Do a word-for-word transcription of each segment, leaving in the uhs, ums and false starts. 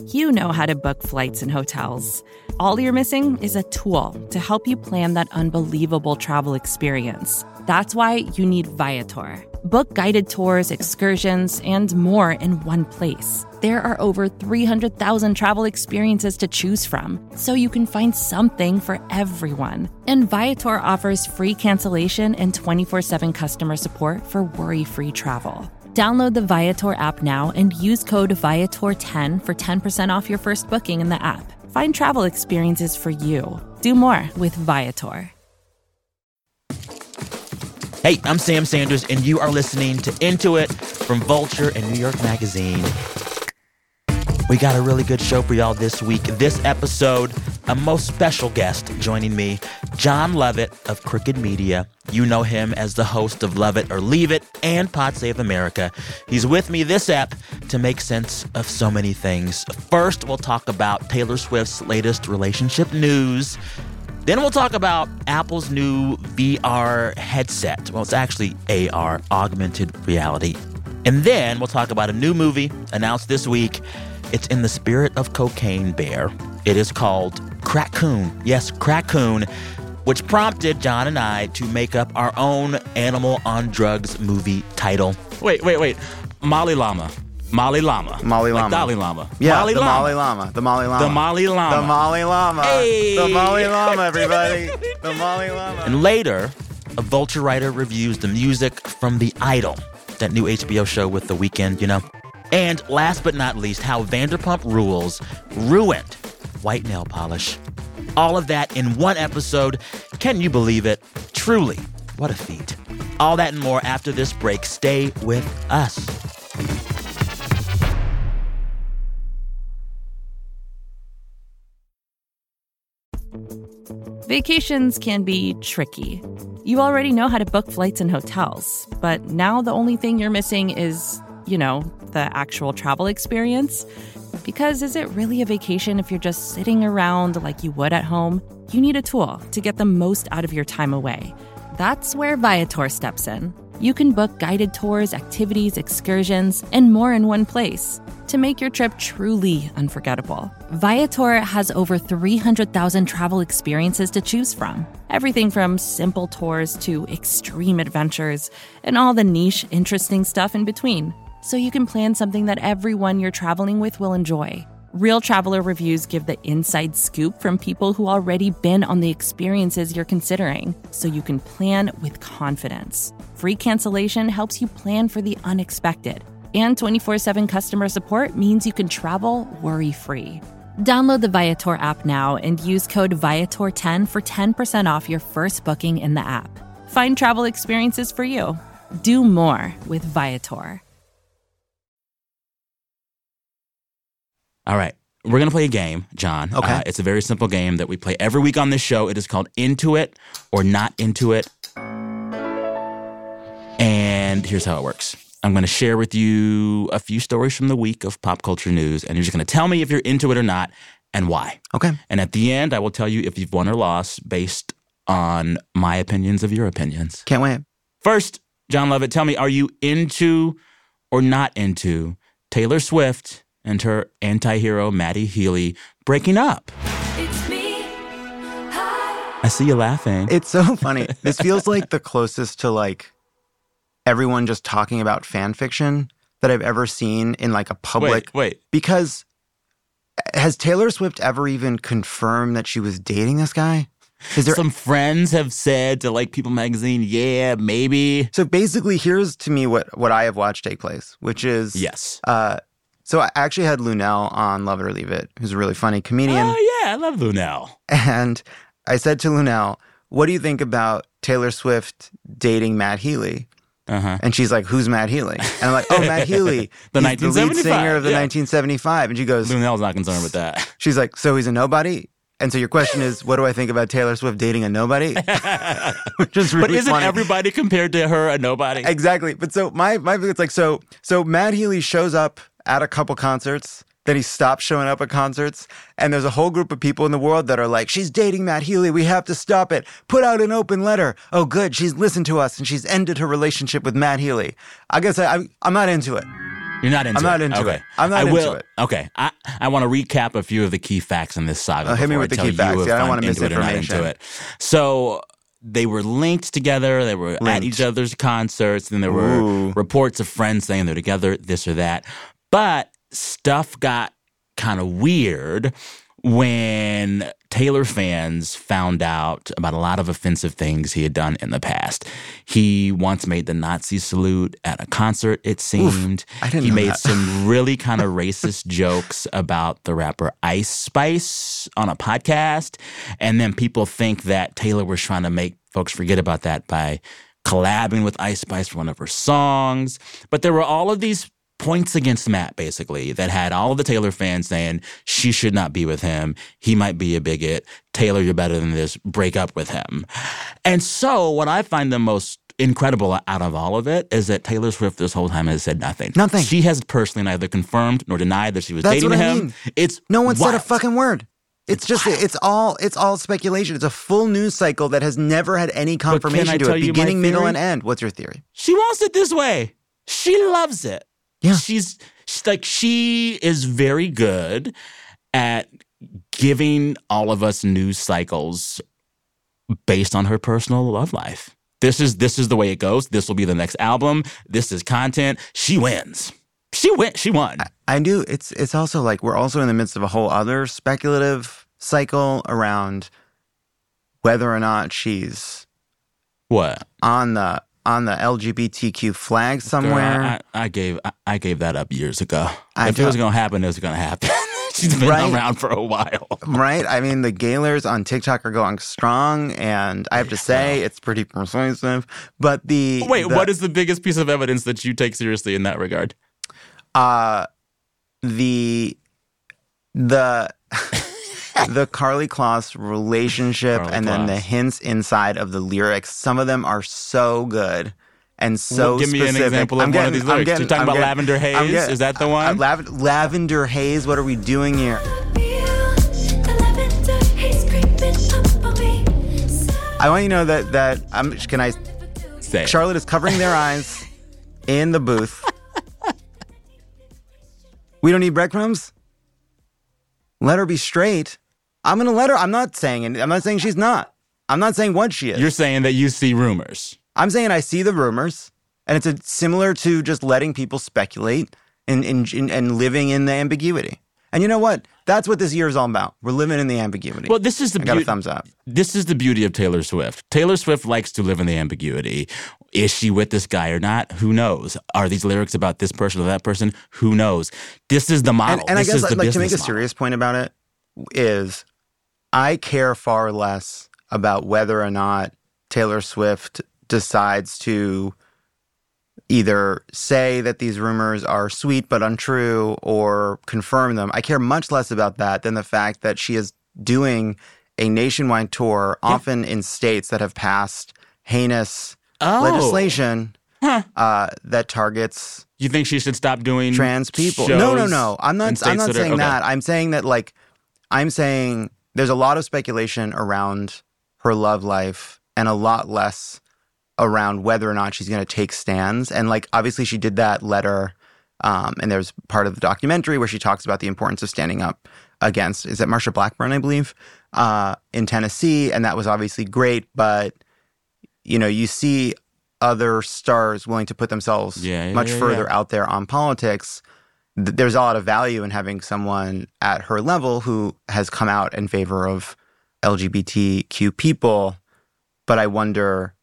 You know how to book flights and hotels. All you're missing is a tool to help you plan that unbelievable travel experience. That's why you need Viator. Book guided tours, excursions, and more in one place. There are over three hundred thousand travel experiences to choose from, so you can find something for everyone. And Viator offers free cancellation and twenty-four seven customer support for worry-free travel. Download the Viator app now and use code Viator ten for ten percent off your first booking in the app. Find travel experiences for you. Do more with Viator. Hey, I'm Sam Sanders, and you are listening to Into It from Vulture and New York Magazine. We got a really good show for y'all this week. This episode, a most special guest joining me, Jon Lovett of Crooked Media. You know him as the host of Love It or Leave It and Pod Save America. He's with me this ep to make sense of so many things. First, we'll talk about Taylor Swift's latest relationship news. Then we'll talk about Apple's new V R headset. Well, it's actually A R, augmented reality. And then we'll talk about a new movie announced this week. It's in the spirit of Cocaine Bear. It is called Crack-Coon. Yes, Crack-Coon, which prompted Jon and I to make up our own Animal on Drugs movie title. Wait, wait, wait. Molly Llama. Molly Llama. Molly Llama. Like Dalai Lama. Yeah, Molly the Llama. Molly Llama. The Molly Llama. The Molly Llama. The Molly Llama. Hey. The Molly Llama, everybody. The Molly Llama. And later, a Vulture writer reviews the music from The Idol, that new H B O show with The Weeknd, you know. And last but not least, how Vanderpump Rules ruined white nail polish. All of that in one episode. Can you believe it? Truly, what a feat. All that and more after this break. Stay with us. Vacations can be tricky. You already know how to book flights and hotels, but now the only thing you're missing is, you know, the actual travel experience. Because is it really a vacation if you're just sitting around like you would at home? You need a tool to get the most out of your time away. That's where Viator steps in. You can book guided tours, activities, excursions, and more in one place to make your trip truly unforgettable. Viator has over three hundred thousand travel experiences to choose from. Everything from simple tours to extreme adventures and all the niche, interesting stuff in between. So you can plan something that everyone you're traveling with will enjoy. Real traveler reviews give the inside scoop from people who already been on the experiences you're considering, so you can plan with confidence. Free cancellation helps you plan for the unexpected. And twenty-four seven customer support means you can travel worry-free. Download the Viator app now and use code Viator ten for ten percent off your first booking in the app. Find travel experiences for you. Do more with Viator. All right. We're going to play a game, Jon. Okay. Uh, it's a very simple game that we play every week on this show. It is called Into It or Not Into It. And here's how it works. I'm going to share with you a few stories from the week of pop culture news, and you're just going to tell me if you're into it or not and why. Okay. And at the end, I will tell you if you've won or lost based on my opinions of your opinions. Can't wait. First, Jon Lovett, tell me, are you into or not into Taylor Swift and her anti-hero Matty Healy breaking up? It's me. Hi. I see you laughing. It's so funny. This feels like the closest to like everyone just talking about fan fiction that I've ever seen in like a public. Wait, wait. Because has Taylor Swift ever even confirmed that she was dating this guy? Is there Some friends have said to like People magazine, yeah, maybe. So basically, here's to me what what I have watched take place, which is Yes. Uh, so I actually had Lunel on Love It or Leave It, who's a really funny comedian. Oh, yeah, I love Lunel. And I said to Lunel, what do you think about Taylor Swift dating Matt Healy? Uh-huh. And she's like, who's Matt Healy? And I'm like, oh, Matt Healy. The He's nineteen seventy-five, the lead singer of the yeah. nineteen seventy-five. And she goes, Lunel's not concerned with that. she's like, so he's a nobody? And so your question is, what do I think about Taylor Swift dating a nobody? Which is really But isn't funny. everybody compared to her a nobody? Exactly. But so my, my it's like, so so Matt Healy shows up at a couple concerts, then he stops showing up at concerts, and there's a whole group of people in the world that are like, she's dating Matt Healy, we have to stop it. Put out an open letter. Oh, good, she's listened to us, and she's ended her relationship with Matt Healy. I guess I, I, I'm not into it. You're not into I'm not it. into okay. it. I'm not I into will, it. Okay. I, I want to recap a few of the key facts in this saga. Uh, hit me before with I the tell key you facts. if Yeah, I don't I'm wanna into it or not misinformation. into it. So they were linked together. They were at Linked. each other's concerts. Then there were Ooh. reports of friends saying they're together, this or that. But stuff got kind of weird when Taylor fans found out about a lot of offensive things he had done in the past. He once made the Nazi salute at a concert, it seemed. I didn't he know made that. some really kind of racist jokes about the rapper Ice Spice on a podcast. And then people think that Taylor was trying to make folks forget about that by collabing with Ice Spice for one of her songs. But there were all of these points against Matt, basically, that had all of the Taylor fans saying she should not be with him. He might be a bigot. Taylor, you're better than this. Break up with him. And so what I find the most incredible out of all of it is that Taylor Swift this whole time has said nothing. Nothing. She has personally neither confirmed nor denied that she was That's dating what I him. mean. It's No one said a wild. fucking word. It's, It's just wild. it's all it's all speculation. It's a full news cycle that has never had any can I confirmation to tell it, you my beginning, middle, theory? and end. What's your theory? She wants it this way. She loves it. Yeah. She's, she's like, she is very good at giving all of us news cycles based on her personal love life. This is this is the way it goes. This will be the next album. This is content. She wins. She went. She won. I do. It's it's also like we're also in the midst of a whole other speculative cycle around whether or not she's What? on the on the L G B T Q flag Girl, somewhere. I, I gave I, I gave that up years ago. I if it was don't- gonna happen, it was gonna happen. She's been Right. around for a while. Right? I mean, the Gaylors on TikTok are going strong, and I have to say it's pretty persuasive. But the Wait, the, what is the biggest piece of evidence that you take seriously in that regard? uh the the the Carly Kloss relationship Karlie and then the Kloss. hints inside of the lyrics? Some of them are so good and so Well, give me an specific. example of I'm one of getting- these I'm lyrics. getting- You're talking I'm about getting- Lavender Haze? I'm getting- Is that the one? Uh, Lav- Lavender Haze. What are we doing here? I want you to know that that I'm. Can I? Say it. Charlotte is covering their eyes in the booth. We don't need breadcrumbs. Let her be straight. I'm gonna let her. I'm not saying. I'm not saying she's not. I'm not saying what she is. You're saying that you see rumors. I'm saying I see the rumors, and it's a, similar to just letting people speculate and and and and living in the ambiguity. And you know what? That's what this year is all about. We're living in the ambiguity. Well, this is the I got a beauty. thumbs up. This is the beauty of Taylor Swift. Taylor Swift likes to live in the ambiguity. Is she with this guy or not? Who knows? Are these lyrics about this person or that person? Who knows? This is the model. And, and I this guess is the like to make a business model. serious point about it is, I care far less about whether or not Taylor Swift decides to either say that these rumors are sweet but untrue or confirm them. I care much less about that than the fact that she is doing a nationwide tour, often in states that have passed heinous Oh. legislation Huh. uh, that targets You think she should stop doing trans people. shows No, no, no. I'm in not. I'm states not that are- saying okay. that. I'm saying that like, I'm saying there's a lot of speculation around her love life and a lot less around whether or not she's going to take stands. And like, obviously, she did that letter, um, and there's part of the documentary where she talks about the importance of standing up against. Is it Marsha Blackburn, I believe, uh, in Tennessee, and that was obviously great. But you know, you see other stars willing to put themselves Yeah, yeah, much yeah, further yeah. out there on politics. Th- There's a lot of value in having someone at her level who has come out in favor of L G B T Q people. But I wonder,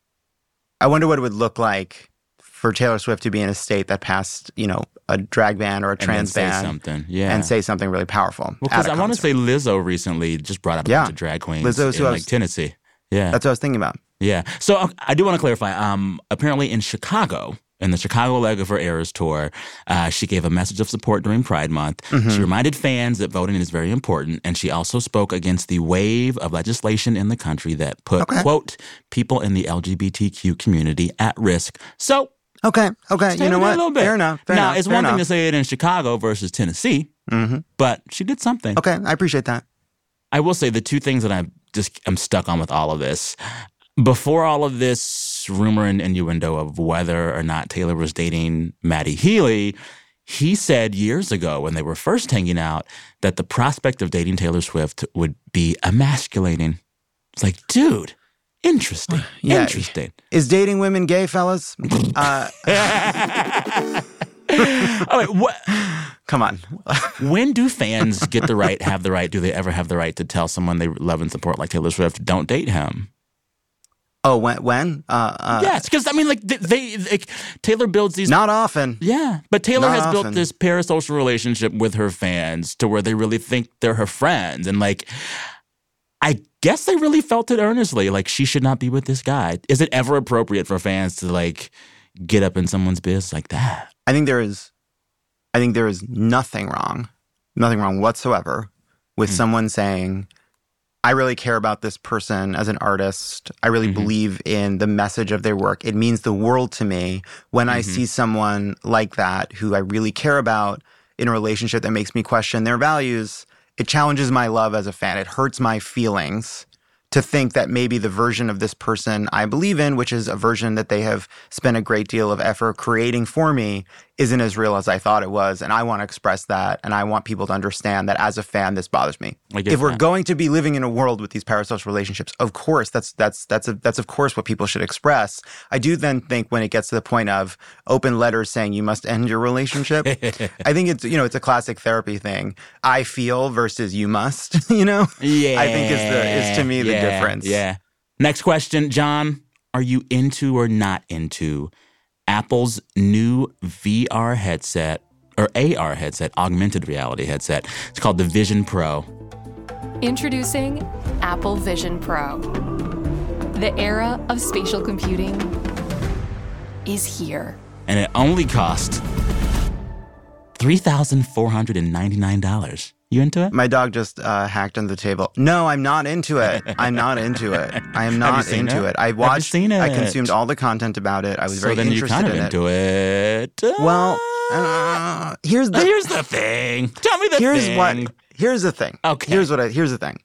I wonder what it would look like for Taylor Swift to be in a state that passed, you know, a drag ban or a and then trans say ban something? Yeah. and say something really powerful. Because at a I want to concert. say Lizzo recently just brought up a Yeah. bunch of drag queens Lizzo's in who I like was- Tennessee. Yeah. That's what I was thinking about. Yeah. So uh, I do want to clarify. Um, apparently in Chicago, in the Chicago leg of her Eras tour, uh, she gave a message of support during Pride Month. Mm-hmm. She reminded fans that voting is very important, and she also spoke against the wave of legislation in the country that put, Okay. quote, people in the L G B T Q community at risk. So, Okay, okay. stay You know with that what? A little bit. Fair enough. Fair now, enough. it's fair one thing enough. to say it in Chicago versus Tennessee, Mm-hmm. but she did something. Okay, I appreciate that. I will say the two things that I'm just I'm stuck on with all of this. Before all of this rumor and innuendo of whether or not Taylor was dating Maddie Healy, he said years ago when they were first hanging out that the prospect of dating Taylor Swift would be emasculating. It's like, dude, interesting. Yeah. Interesting. Is dating women gay, fellas? Uh, Oh, wait, what? come on. When do fans get the right, have the right, do they ever have the right to tell someone they love and support like Taylor Swift, don't date him? Oh, when? When? Uh, uh, Yes, because, I mean, like, they, they like, Taylor builds these... Not often. Yeah, but Taylor Not has often. built this parasocial relationship with her fans to where they really think they're her friends. And, like, I guess they really felt it earnestly. Like, she should not be with this guy. Is it ever appropriate for fans to, like, get up in someone's biz like that? I think there is, I think there is nothing wrong, nothing wrong whatsoever with Mm. someone saying, I really care about this person as an artist. I really Mhm. believe in the message of their work. It means the world to me when I Mhm. see someone like that who I really care about in a relationship that makes me question their values. It challenges my love as a fan. It hurts my feelings to think that maybe the version of this person I believe in, which is a version that they have spent a great deal of effort creating for me, isn't as real as I thought it was. And I want to express that. And I want people to understand that as a fan, this bothers me. I get If we're that. going to be living in a world with these parasocial relationships, of course, that's that's that's a, that's of course what people should express. I do then think when it gets to the point of open letters saying you must end your relationship, I think it's, you know, it's a classic therapy thing. I feel versus you must, you know? Yeah. I think is the is to me the yeah, difference. Yeah. Next question, John. Are you into or not into Apple's new V R headset or A R headset, augmented reality headset? It's called the Vision Pro. Introducing Apple Vision Pro. The era of spatial computing is here. And it only cost three thousand four hundred ninety-nine dollars. You into it? My dog just uh, hacked under the table. No, I'm not into it. I'm not into it. I am Have you not seen into it? it. I Have you watched. seen I it? consumed all the content about it. I was So very then you're interested kind of in into it. it. Well, uh, here's the Here's the thing. Tell me the here's thing. what here's the thing. Okay. Here's what I here's the thing.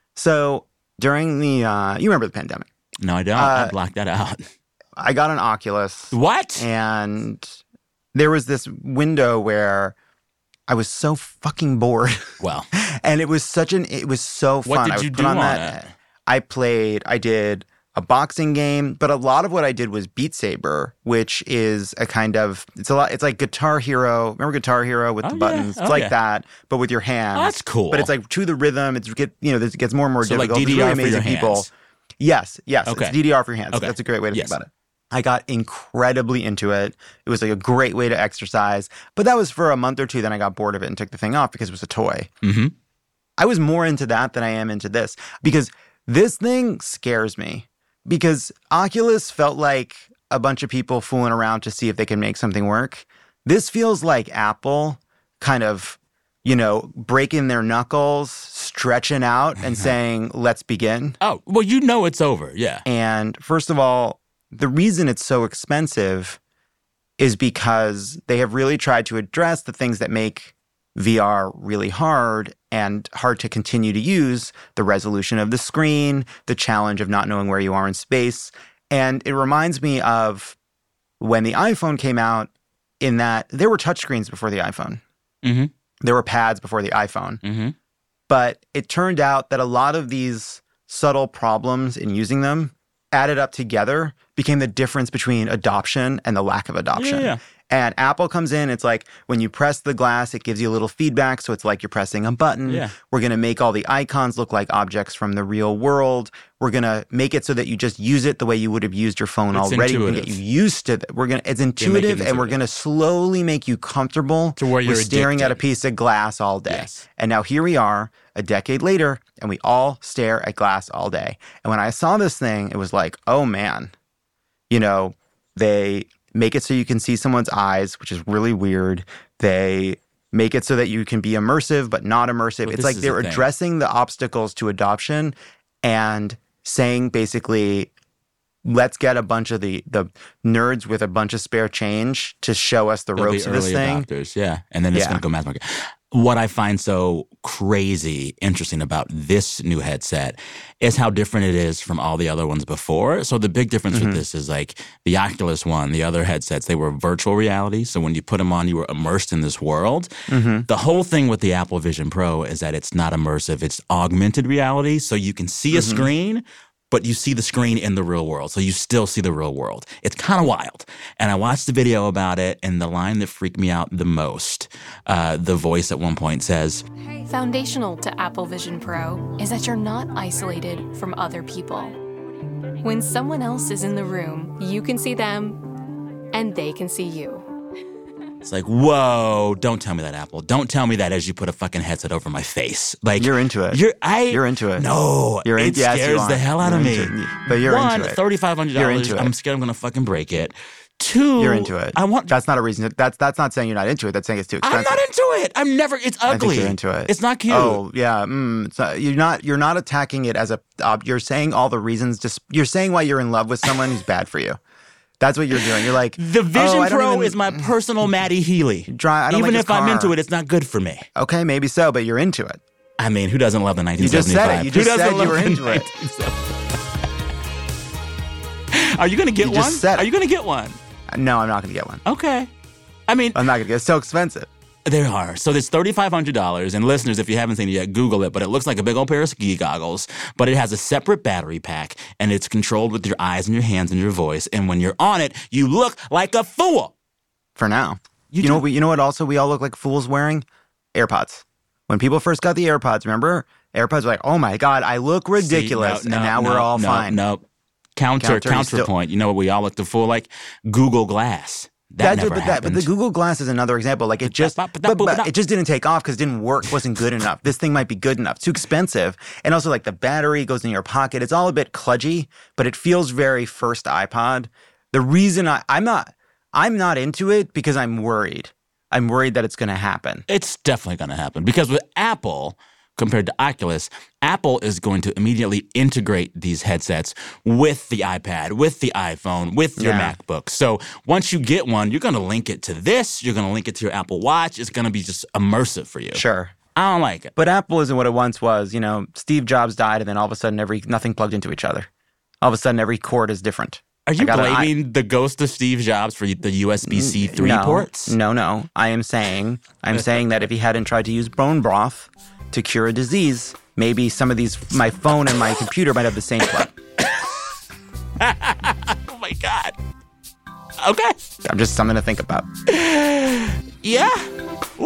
So during the uh, you remember the pandemic, No, I don't. I Uh, blocked that out. I got an Oculus, What? and there was this window where I was so fucking bored. Well, And it was such an, it was so fun. what I did would you put do on, that. it? I played, I did a boxing game, but a lot of what I did was Beat Saber, which is a kind of, it's a lot, it's like Guitar Hero. Remember Guitar Hero with Oh, the yeah. buttons? It's Oh, like yeah. that, but with your hands. Oh, that's cool. But it's like to the rhythm. It's get, you know, it gets more and more So like difficult. D D R There's really for your amazing people. hands. Yes, yes. Okay. It's D D R for your hands. Okay. That's a great way to Yes. think about it. I got incredibly into it. It was like a great way to exercise. But that was for a month or two. Then I got bored of it and took the thing off because it was a toy. Mm-hmm. I was more into that than I am into this because this thing scares me because Oculus felt like a bunch of people fooling around to see if they can make something work. This feels like Apple kind of, you know, breaking their knuckles, stretching out and saying, let's begin. Oh, well, you know it's over. Yeah. And first of all, the reason it's so expensive is because they have really tried to address the things that make V R really hard and hard to continue to use, the resolution of the screen, the challenge of not knowing where you are in space. And it reminds me of when the iPhone came out, in that there were touchscreens before the iPhone. Mm-hmm. There were pads before the iPhone. Mm-hmm. But it turned out that a lot of these subtle problems in using them added up together became the difference between adoption and the lack of adoption. Yeah, yeah. And Apple comes in, it's like when you press the glass, it gives you a little feedback. So it's like you're pressing a button. Yeah. We're going to make all the icons look like objects from the real world. We're going to make it so that you just use it the way you would have used your phone It's already. We're going to intuitive. get you used to it. We're going to, it's intuitive and we're intuitive. going to slowly make you comfortable To where you're with staring at a addicted. piece of glass all day. Yes. And now here we are a decade later and we all stare at glass all day. And when I saw this thing, it was like, oh man, you know, they make it so you can see someone's eyes, which is really weird. They make it so that you can be immersive, but not immersive. Well, it's this like is they're the thing. addressing the obstacles to adoption and saying basically, let's get a bunch of the, the nerds with a bunch of spare change to show us the They'll be ropes of this early thing. adopters, yeah. And then it's Yeah. going to go mass market. what I find so crazy interesting about this new headset is how different it is from all the other ones before. So the big difference mm-hmm. with this is like the Oculus One, the other headsets, they were virtual reality. So when you put them on, you were immersed in this world. Mm-hmm. The whole thing with the Apple Vision Pro is that it's not immersive. It's augmented reality. So you can see a mm-hmm. screen, but you see the screen in the real world. So you still see the real world. It's kind of wild. And I watched the video about it, and the line that freaked me out the most, uh, the voice at one point says, foundational to Apple Vision Pro is that you're not isolated from other people. When someone else is in the room, you can see them, and they can see you. It's like, whoa, don't tell me that, Apple. Don't tell me that as you put a fucking headset over my face. Like You're into it. You're I You're into it. No. You're in, it yes, scares you the hell out you're of me. It. But you're One, into it. thirty-five hundred dollars. You're into it. I'm scared I'm going to fucking break it. Two, You're into it. I want That's not a reason. To, that's that's not saying you're not into it. That's saying it's too expensive. I'm not into it. I'm never it's ugly. I think you're into it. It's not cute. Oh, yeah. Mm, it's not, you're not you're not attacking it as a uh, you're saying all the reasons just you're saying why you're in love with someone who's bad for you. That's what you're doing. You're like, the Vision oh, Pro even, is my personal Matty Healy. Dry, I don't Even like if his I'm car. into it, it's not good for me. Okay, maybe so, but you're into it. I mean, who doesn't love the nineteen You just seventy-five? said it. You just who doesn't said you love were the into it. nineteen seventy-five? Are you going to get You one? just said Are it. you going to get one? No, I'm not going to get one. Okay. I mean, I'm not going to get it. It's so expensive. there are. So there's thirty-five hundred dollars. And listeners, if you haven't seen it yet, Google it. But it looks like a big old pair of ski goggles. But it has a separate battery pack. And it's controlled with your eyes and your hands and your voice. And when you're on it, you look like a fool. For now. You You, know do- what we, you know what also we all look like fools wearing? AirPods. When people first got the AirPods, remember? AirPods were like, oh my God, I look ridiculous. See, no, and no, now no, we're all no, fine. No, Counter, Counter, you counterpoint. still- You know what we all look the fool like? Google Glass. That, That- never but, that, happened. but the Google Glass is another example. Like it just, But- but, but- but- but it just didn't take off because it didn't work, wasn't good enough. This thing might be good enough. It's too expensive, and also like the battery goes in your pocket. It's all a bit kludgy, but it feels very first iPod. The reason I, I'm not, I'm not into it because I'm worried. I'm worried that it's going to happen. It's definitely going to happen because with Apple, compared to Oculus, Apple is going to immediately integrate these headsets with the iPad, with the iPhone, with your Yeah. MacBook. So once you get one, you're going to link it to this. You're going to link it to your Apple Watch. It's going to be just immersive for you. Sure. I don't like it. But Apple isn't what it once was. You know, Steve Jobs died, and then all of a sudden, every nothing plugged into each other. All of a sudden, every cord is different. Are you I got an i- blaming the ghost of Steve Jobs for the U S B C three no, ports? No, no. I am saying, I'm saying that if he hadn't tried to use bone broth to cure a disease, maybe some of these, my phone and my computer might have the same plug. Oh my God. Okay. I'm just something to think about. Yeah. Woo.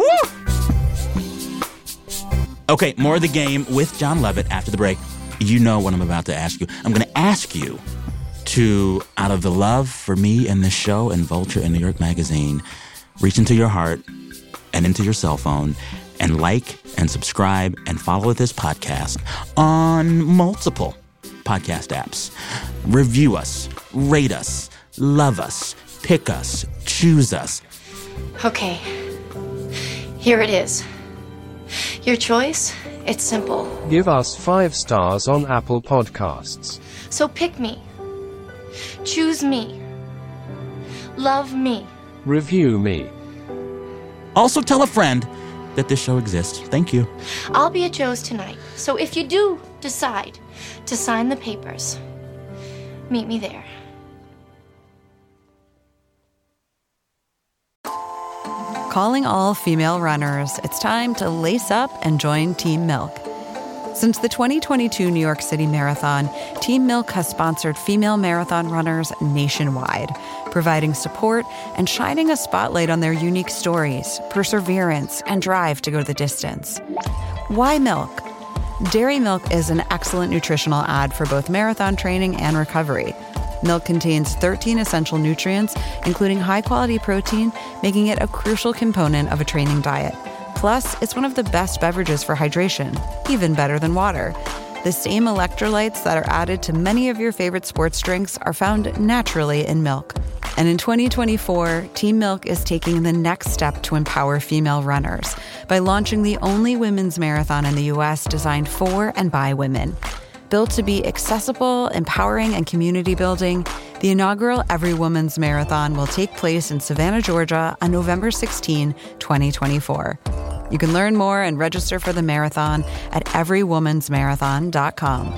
Okay, more of the game with John Lovett after the break. You know what I'm about to ask you. I'm going to ask you to, out of the love for me and this show and Vulture and New York Magazine, reach into your heart and into your cell phone and like and subscribe and follow this podcast on multiple podcast apps. Review us, rate us, love us, pick us, choose us. Okay, here it is. Your choice, it's simple. Give us five stars on Apple Podcasts. So pick me. Choose me. Love me. Review me. Also tell a friend that this show exists. Thank you. I'll be at Joe's tonight, so if you do decide to sign the papers, meet me there. Calling all female runners, it's time to lace up and join Team Milk. Since the twenty twenty-two New York City Marathon, Team Milk has sponsored female marathon runners nationwide, providing support and shining a spotlight on their unique stories, perseverance, and drive to go the distance. Why milk? Dairy milk is an excellent nutritional add for both marathon training and recovery. Milk contains thirteen essential nutrients, including high-quality protein, making it a crucial component of a training diet. Plus, it's one of the best beverages for hydration, even better than water. The same electrolytes that are added to many of your favorite sports drinks are found naturally in milk. And in twenty twenty-four, Team Milk is taking the next step to empower female runners by launching the only women's marathon in the U S designed for and by women. Built to be accessible, empowering, and community building, the inaugural Every Woman's Marathon will take place in Savannah, Georgia on November sixteenth, twenty twenty-four. You can learn more and register for the marathon at every woman's marathon dot com.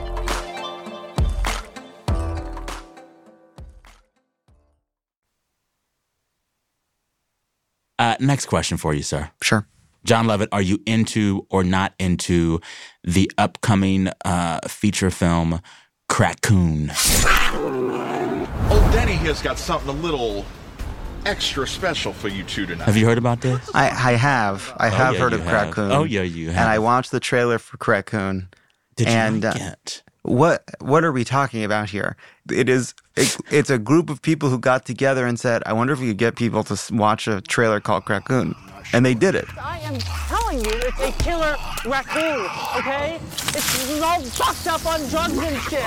Uh, next question for you, sir. Sure. John Lovett, are you into or not into the upcoming uh, feature film Crackcoon? Old Denny here's got something a little extra special for you two tonight. Have you heard about this? I, I have. I Oh, have yeah, heard you of have. Crackcoon. Oh, yeah, you have. And I watched the trailer for Crackcoon. Did you and, like uh, it? What what are we talking about here? It is it, it's a group of people who got together and said, "I wonder if we could get people to s- watch a trailer called Crackcoon," and they did it. I am telling you, it's a killer raccoon, okay? It's all fucked up on drugs and shit.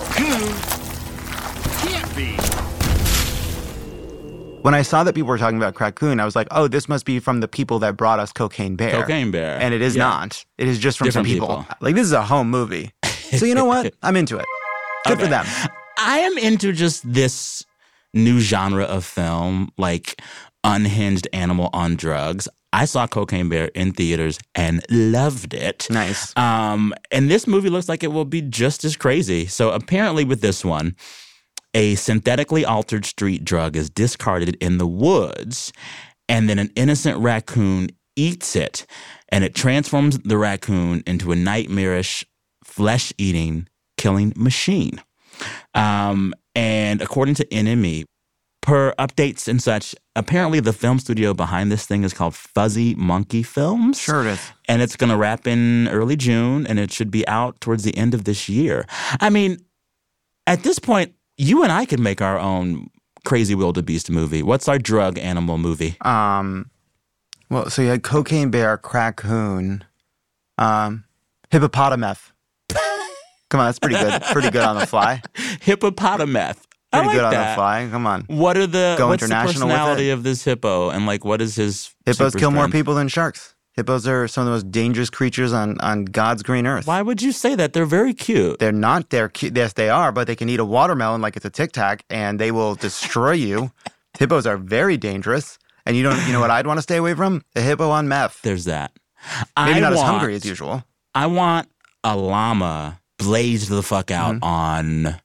Can't be. When I saw that people were talking about Crackcoon, I was like, "Oh, this must be from the people that brought us Cocaine Bear." Cocaine Bear. And it is Yeah. not. It is just from Different some people. people. Like, this is a home movie. So you know what? I'm into it. Good for Okay. them. I am into just this new genre of film, like unhinged animal on drugs. I saw Cocaine Bear in theaters and loved it. Nice. Um, and this movie looks like it will be just as crazy. So apparently with this one, a synthetically altered street drug is discarded in the woods, and then an innocent raccoon eats it, and it transforms the raccoon into a nightmarish, flesh-eating, killing machine. Um, and according to N M E, per updates and such, apparently the film studio behind this thing is called Fuzzy Monkey Films. Sure it is. And it's going to wrap in early June, and it should be out towards the end of this year. I mean, at this point, you and I could make our own Crazy Wildebeest movie. What's our drug animal movie? Um, well, so you had Cocaine Bear, Crackcoon, um, Hippopotameth. Come on, that's pretty good. Pretty good on the fly. Hippopotameth. I Pretty like good on that. the fly. Come on. What are the Go what's the international with personality it. of this hippo, and like what is his Hippos super kill more strength? people than sharks. Hippos are some of the most dangerous creatures on, on God's green earth. Why would you say that? They're very cute. They're not. They're cute. Yes, they are, but they can eat a watermelon like it's a Tic Tac, and they will destroy you. Hippos are very dangerous, and you don't. You know what I'd want to stay away from? A hippo on meth. There's that. Maybe I not want, as hungry as usual. I want a llama blazed the fuck out Mm-hmm. on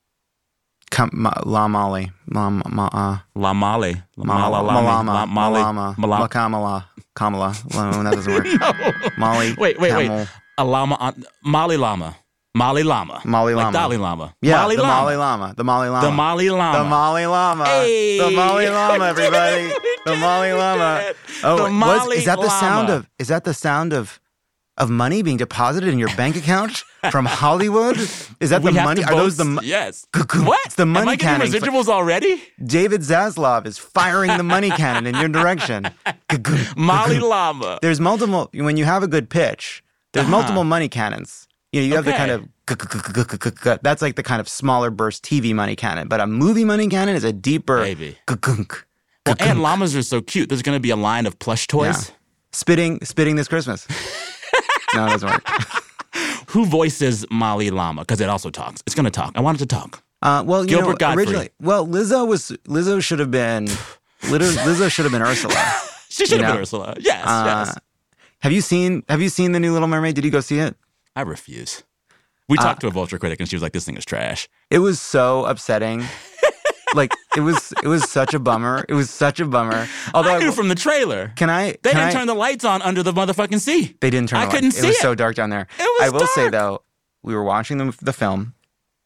Come, ma, la Molly, ma, ma, uh, La Mali. La Mala Malama, Mali. Malama, Mala- La Kamala, Kamala. No, that doesn't work. Molly. Wait, wait, Camel, wait. A llama on Molly Llama. Molly Llama. Molly Like Llama. Dalai Lama. Yeah, Molly the Llama. Molly Llama. The Molly Llama. The Molly Llama. The Molly Llama. Hey. The Molly Llama, We did it. everybody. We The did Molly it. We Llama. did it. Oh, The was- Molly is that the sound Llama. of is that the sound of of money being deposited in your bank account from Hollywood? Is that We the have money? to Are those the both- mo- Yes. Cuckoo. What? It's the money Am I getting cannon. residuals already? David Zaslav is firing the money cannon in your direction. Molly Llama. There's multiple. When you have a good pitch, there's Uh-huh. multiple money cannons. You know, you have the kind Okay. of that's like the kind of smaller burst T V money cannon, but a movie money cannon is a deeper Baby. gunk. Well, and llamas are so cute. There's going to be a line of plush toys. Yeah. Spitting, spitting this Christmas. No, it doesn't work. Who voices Molly Llama? Because it also talks. It's going to talk. I want it to talk. Uh, well, you Gilbert know, Gottfried. originally, well, Lizzo was Lizzo should have been Lizzo, Lizzo should have been Ursula. She should You have been know? Ursula. Yes, Uh, yes. Have you seen Have you seen the new Little Mermaid? Did you go see it? I refuse. We talked to a vulture critic, and she was like, "This thing is trash." It was so upsetting. Like it was, it was such a bummer. It was such a bummer. Although I knew from the trailer. Can I? They can didn't I, turn the lights on under the motherfucking sea. They didn't turn. I the couldn't lights. see It was it. so dark down there. It was I will say dark. though, we were watching the, the film,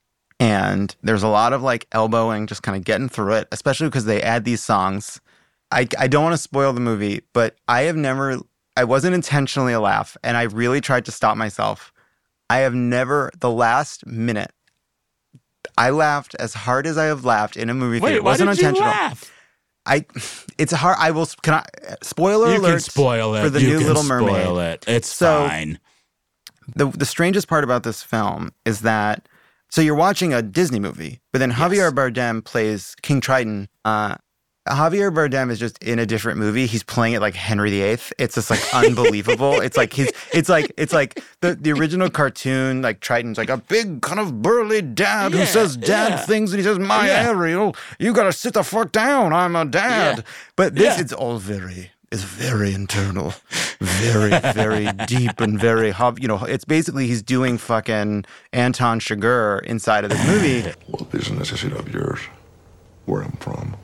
and there's a lot of like elbowing, just kind of getting through it, especially because they add these songs. I I don't want to spoil the movie, but I have never. I wasn't intentionally a laugh, and I really tried to stop myself. I have never the last minute. I laughed as hard as I have laughed in a movie Wait, theater. It why wasn't did you intentional. laugh? I, it's hard. I will. Can I? Spoiler You alert. can spoil it. for the you new can Little spoil Mermaid. it. It's So- fine. The the strangest part about this film is that so you're watching a Disney movie, but then Javier Yes. Bardem plays King Triton. Uh, Javier Bardem is just in a different movie. He's playing it like Henry the Eighth. It's just like unbelievable. It's like he's it's like it's like the, the original cartoon, like Triton's like a big kind of burly dad Yeah, who says dad yeah. things and he says, My Yeah. Ariel, you gotta sit the fuck down. I'm a dad. Yeah. But this Yeah. it's all very it's very internal. Very, very deep and very hub you know, it's basically he's doing fucking Anton Chigurh inside of this movie. What business is it of yours? Where I'm from?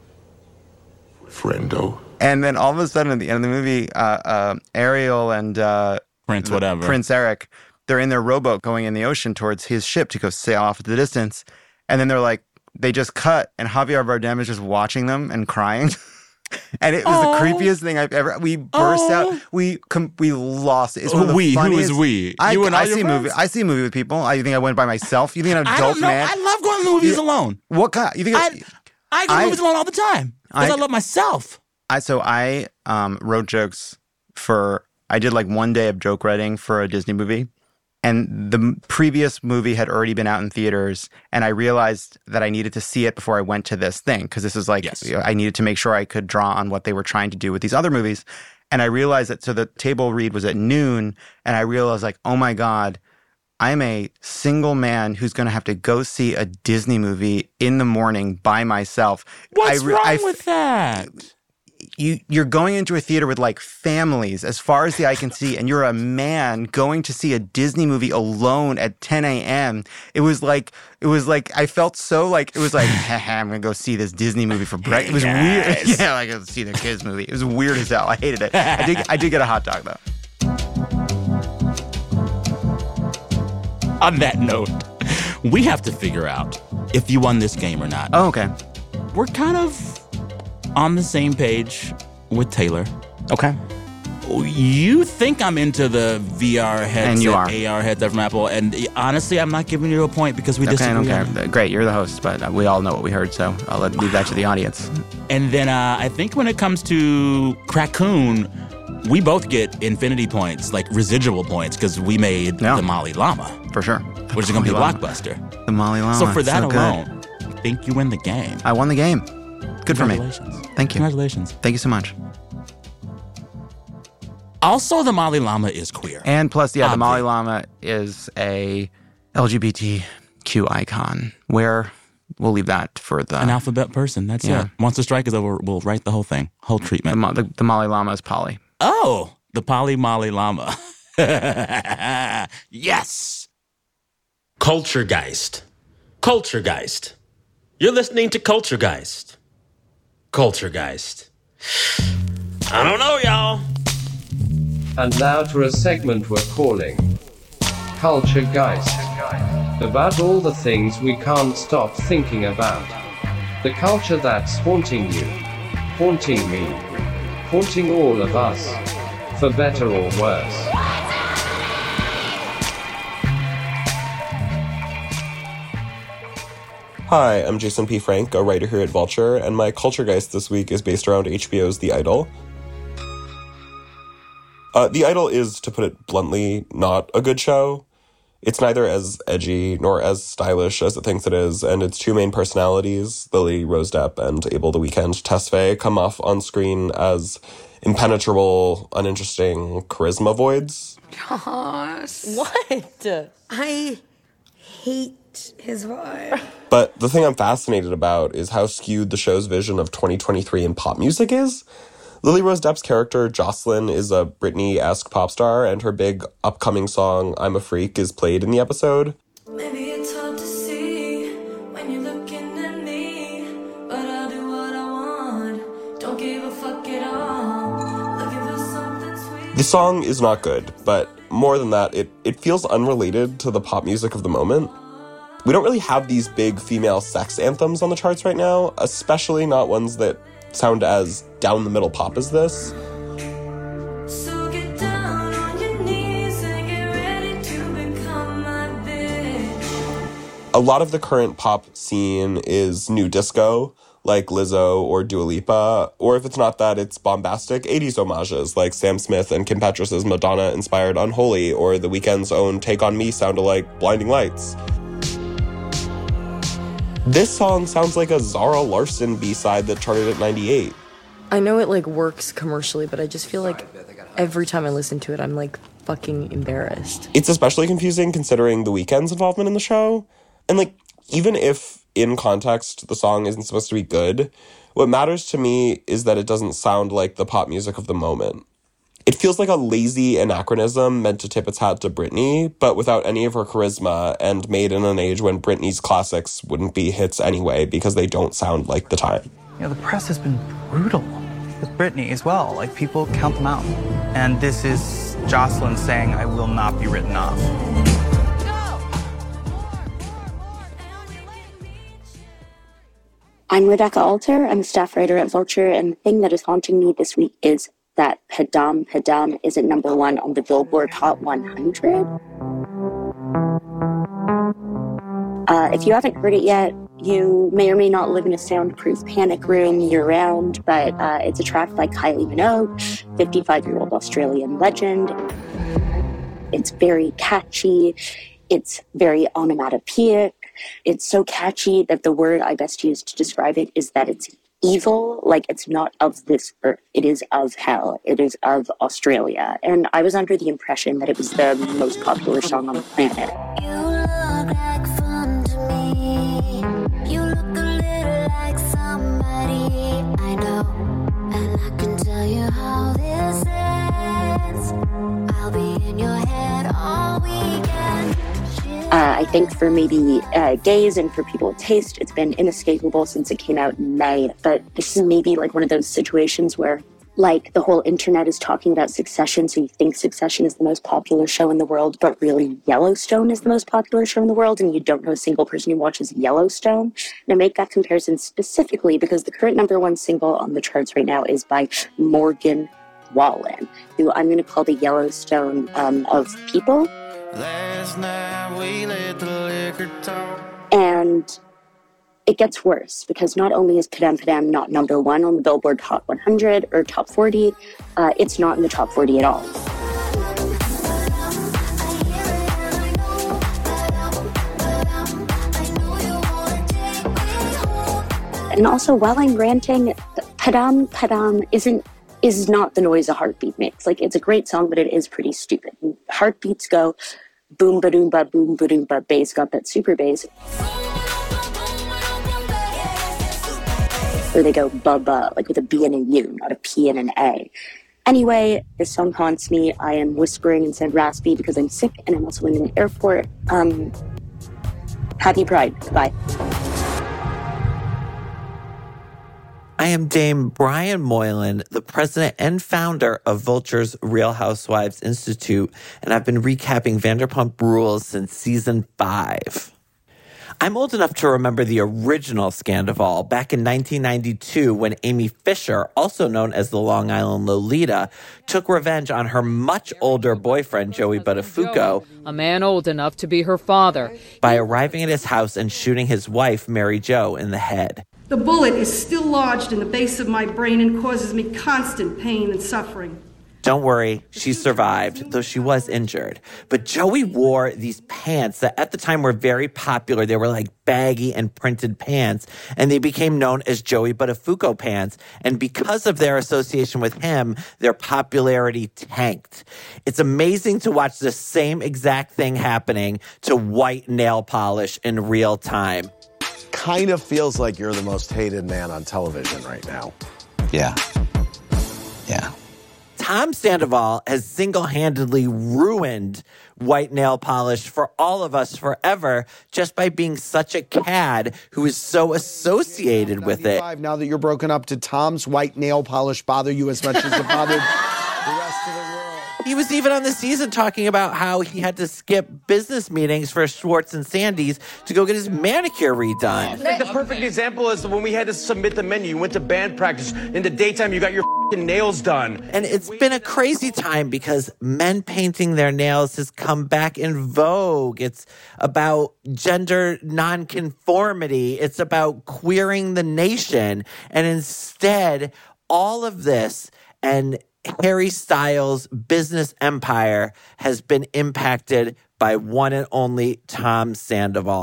Friendo. And then all of a sudden at the end of the movie, uh, uh, Ariel and uh, Prince the- whatever. Prince Eric, they're in their rowboat going in the ocean towards his ship to go sail off at the distance. And then they're like, they just cut, and Javier Bardem is just watching them and crying. And it was Oh. the creepiest thing I've ever. We burst Oh. out. We com- we lost it. It's one of the We? Who funniest. is we? I, You and all I your see a movie. friends? I see a movie with people. I think I went by myself. You think an I adult don't know. man? I love going to movies You- alone. What kind? You think? I, I go to I- movies alone all the time because I, I- love myself. I so I um, wrote jokes for I did like one day of joke writing for a Disney movie, and the m- previous movie had already been out in theaters, and I realized that I needed to see it before I went to this thing because this is like Yes. you know, I needed to make sure I could draw on what they were trying to do with these other movies, and I realized that so the table read was at noon, and I realized like oh my god. I'm a single man who's going to have to go see a Disney movie in the morning by myself. What's I re- wrong I f- with that? you you're going into a theater with like families as far as the eye can see, and you're a man going to see a Disney movie alone at ten a.m. It was like it was like I felt so like it was like haha, I'm gonna go see this Disney movie for breakfast. It was Yes. weird. Yeah, like go see the kids movie. It was weird as hell. I hated it. I did I did get a hot dog though. On that note, we have to figure out if you won this game or not. Oh, okay. We're kind of on the same page with Taylor. Okay. You think I'm into the V R headset, And you are. A R headset from Apple, and honestly, I'm not giving you a point because we Okay, disagree. I on don't it. care. Great, you're the host, but uh, we all know what we heard, so I'll let, leave that to the audience. And then uh, I think when it comes to Crackoon, we both get infinity points, like residual points, because we made Yeah. the Molly Llama, For sure. which is going to be a Molly Llama. blockbuster. The Molly Llama. So for that so good. alone, I think you win the game. I won the game. Good for me. Congratulations. Thank you. Congratulations. Thank you so much. Also, the Molly Llama is queer. And plus, yeah, the Oddly. Molly Llama is a L G B T Q icon. Where we'll leave that for the An alphabet person. That's Yeah. it. Once the strike is over, we'll write the whole thing, whole the, treatment. Mo- the, the Molly Llama is Polly. Oh, the Polly Molly Llama. Yes. Culturegeist. Culturegeist. You're listening to Culturegeist. Culturegeist. I don't know, y'all. And now to a segment we're calling Culture Geist. About all the things we can't stop thinking about. The culture that's haunting you, haunting me, haunting all of us, for better or worse. Hi, I'm Jason P. Frank, a writer here at Vulture, and my Culture Geist this week is based around H B O's The Idol. Uh, the Idol is, to put it bluntly, not a good show. It's neither as edgy nor as stylish as it thinks it is, and its two main personalities, Lily Rose Depp and Abel the Weeknd Tesfaye, come off on screen as impenetrable, uninteresting charisma voids. Gosh. What? I hate his vibe. But the thing I'm fascinated about is how skewed the show's vision of twenty twenty-three in pop music is. Lily Rose Depp's character, Jocelyn, is a Britney-esque pop star, and her big upcoming song, I'm a Freak, is played in the episode. Maybe it's hard to see when you're looking at me, but I'll do what I want. Don't give a fuck at all. Looking for something sweet. The song is not good, but more than that, it, it feels unrelated to the pop music of the moment. We don't really have these big female sex anthems on the charts right now, especially not ones that sound as down-the-middle pop as this. So get down on your knees and get ready to become my bitch. A lot of the current pop scene is new disco, like Lizzo or Dua Lipa, or if it's not that, it's bombastic eighties homages, like Sam Smith and Kim Petras' Madonna-inspired Unholy, or The Weeknd's own Take On Me sound-alike Blinding Lights. This song sounds like a Zara Larsson B-side that charted at ninety-eight. I know it, like, works commercially, but I just feel like every time I listen to it, I'm, like, fucking embarrassed. It's especially confusing considering The Weeknd's involvement in the show. And, like, even if, in context, the song isn't supposed to be good, what matters to me is that it doesn't sound like the pop music of the moment. It feels like a lazy anachronism meant to tip its hat to Britney, but without any of her charisma, and made in an age when Britney's classics wouldn't be hits anyway because they don't sound like the time. You know, the press has been brutal with Britney as well. Like, people count them out. And this is Jocelyn saying, I will not be written off. I'm Rebecca Alter. I'm a staff writer at Vulture, and the thing that is haunting me this week is that Padam Padam isn't number one on the Billboard Hot one hundred. Uh, if you haven't heard it yet, you may or may not live in a soundproof panic room year-round, but uh, it's a track by Kylie Minogue, fifty-five-year-old Australian legend. It's very catchy. It's very onomatopoeic. It's so catchy that the word I best use to describe it is that it's evil. Like, it's not of this earth. It is of hell. It is of Australia. And I was under the impression that it was the most popular song on the planet. You look like fun to me. You look a little like somebody I know. And I can tell you how this ends. I'll be in your head all weekend. Uh, I think for maybe uh, gays and for people with taste, it's been inescapable since it came out in May. But this is maybe like one of those situations where, like, the whole internet is talking about Succession, so you think Succession is the most popular show in the world, but really Yellowstone is the most popular show in the world, and you don't know a single person who watches Yellowstone. And I make that comparison specifically because the current number one single on the charts right now is by Morgan Wallen, who I'm going to call the Yellowstone um, of people. Last night we let the liquor talk. And it gets worse because not only is Padam Padam not number one on the Billboard Hot one hundred or Top forty, uh, it's not in the Top forty at all. And also, while I'm ranting, Padam Padam isn't is not the noise a heartbeat makes. Like, it's a great song, but it is pretty stupid. Heartbeats go boom ba doom ba boom ba doom ba, bass got that super bass. Or they go ba ba, like with a B and a U, not a P and an A. Anyway, this song haunts me. I am whispering and sound raspy because I'm sick and I'm also in an airport. Um, happy Pride. Bye. I am Dame Brian Moylan, the president and founder of Vulture's Real Housewives Institute, and I've been recapping Vanderpump Rules since season five. I'm old enough to remember the original Scandoval back in nineteen ninety-two when Amy Fisher, also known as the Long Island Lolita, took revenge on her much older boyfriend, Joey Buttafuoco, a man old enough to be her father, by arriving at his house and shooting his wife, Mary Jo, in the head. The bullet is still lodged in the base of my brain and causes me constant pain and suffering. Don't worry, she survived, though she was injured. But Joey wore these pants that at the time were very popular. They were like baggy and printed pants, and they became known as Joey Buttafuoco pants. And because of their association with him, their popularity tanked. It's amazing to watch the same exact thing happening to white nail polish in real time. Kind of feels like you're the most hated man on television right now. Yeah. Yeah. Tom Sandoval has single-handedly ruined white nail polish for all of us forever just by being such a cad who is so associated with it. Now that you're broken up, did Tom's white nail polish bother you as much as it bothered the rest of the world? He was even on the season talking about how he had to skip business meetings for Schwartz and Sandy's to go get his manicure redone. Like the perfect example is when we had to submit the menu. You went to band practice. In the daytime, you got your f***ing nails done. And it's been a crazy time because men painting their nails has come back in vogue. It's about gender nonconformity. It's about queering the nation. And instead, all of this and Harry Styles' business empire has been impacted by one and only Tom Sandoval.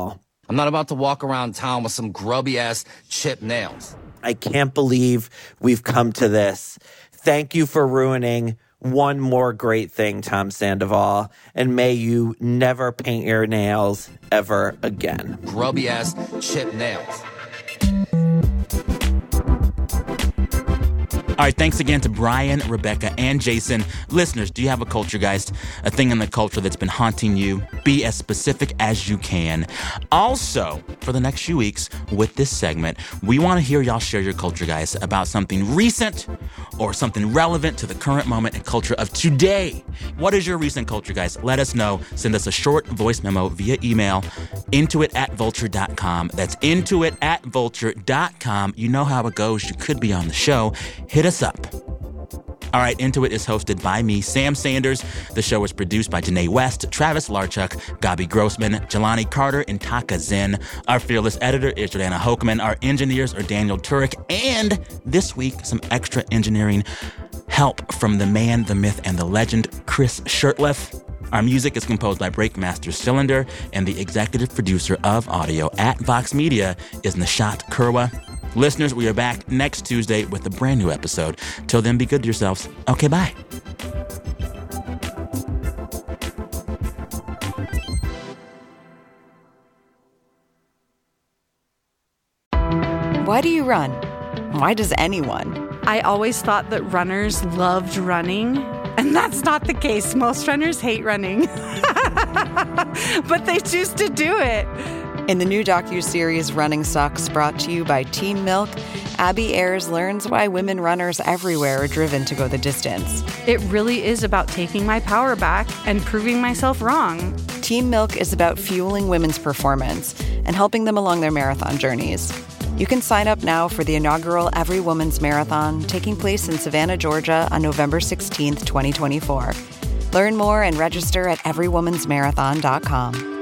I'm not about to walk around town with some grubby-ass chipped nails. I can't believe we've come to this. Thank you for ruining one more great thing, Tom Sandoval, and may you never paint your nails ever again. Grubby-ass chipped nails. All right, thanks again to Brian, Rebecca, and Jason. Listeners, do you have a culture geist, a thing in the culture that's been haunting you? Be as specific as you can. Also, for the next few weeks with this segment, we want to hear y'all share your culture geist about something recent or something relevant to the current moment and culture of today. What is your recent culture geist? Let us know. Send us a short voice memo via email, intuit at vulture dot com. That's intuit at vulture dot com. You know how it goes. You could be on the show. Hit us up. All right, Intuit is hosted by me, Sam Sanders. The show is produced by Janae West, Travis Larchuk, Gabi Grossman, Jelani Carter, and Taka Zen. Our fearless editor is Jordana Hochman. Our engineers are Daniel Turek. And this week, some extra engineering help from the man, the myth, and the legend, Chris Shirtliff. Our music is composed by Breakmaster Cylinder, and the executive producer of audio at Vox Media is Nishat Kurwa. Listeners, we are back next Tuesday with a brand new episode. Till then, be good to yourselves. Okay, bye. Why do you run? Why does anyone? I always thought that runners loved running, and that's not the case. Most runners hate running, but they choose to do it. In the new docuseries Running Sucks, brought to you by Team Milk, Abby Ayers learns why women runners everywhere are driven to go the distance. It really is about taking my power back and proving myself wrong. Team Milk is about fueling women's performance and helping them along their marathon journeys. You can sign up now for the inaugural Every Woman's Marathon, taking place in Savannah, Georgia on November sixteenth, twenty twenty-four. Learn more and register at every woman's marathon dot com.